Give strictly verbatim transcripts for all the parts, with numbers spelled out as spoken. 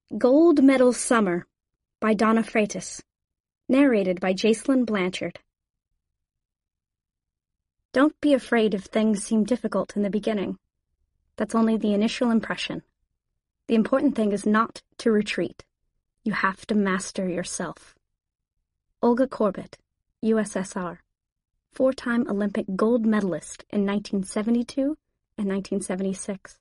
Gold Medal Summer by Donna Freitas. Narrated by Jacelyn Blanchard. Don't be afraid if things seem difficult in the beginning. That's only the initial impression. The important thing is not to retreat. You have to master yourself. Olga Korbut, U S S R. Four-time Olympic gold medalist in nineteen seventy-two and nineteen seventy-six.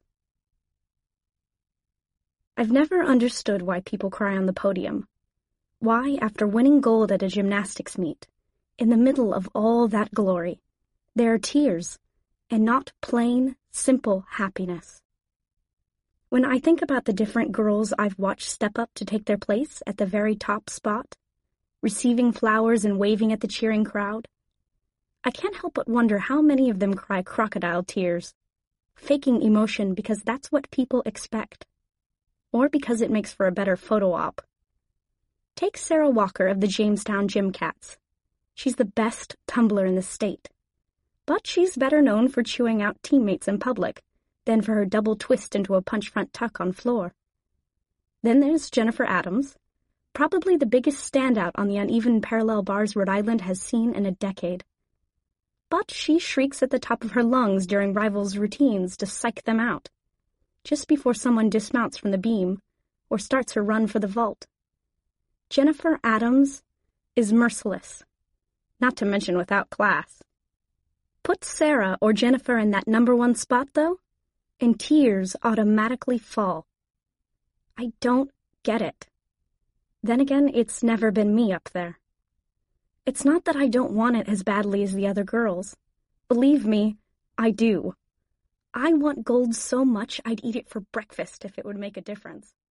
I've never understood why people cry on the podium. Why, after winning gold at a gymnastics meet, in the middle of all that glory, there are tears, and not plain, simple happiness. When I think about the different girls I've watched step up to take their place at the very top spot, receiving flowers and waving at the cheering crowd, I can't help but wonder how many of them cry crocodile tears, faking emotion because that's what people expect, or because it makes for a better photo op. Take Sarah Walker of the Jamestown Gym Cats. She's the best tumbler in the state, but she's better known for chewing out teammates in public than for her double twist into a punch front tuck on floor. Then there's Jennifer Adams, probably the biggest standout on the uneven parallel bars Rhode Island has seen in a decade. But she shrieks at the top of her lungs during rivals' routines to psych them out, just before someone dismounts from the beam or starts her run for the vault. Jennifer Adams is merciless, not to mention without class. Put Sarah or Jennifer in that number one spot, though, and tears automatically fall. I don't get it. Then again, it's never been me up there. It's not that I don't want it as badly as the other girls. Believe me, I do. I want gold so much I'd eat it for breakfast if it would make a difference.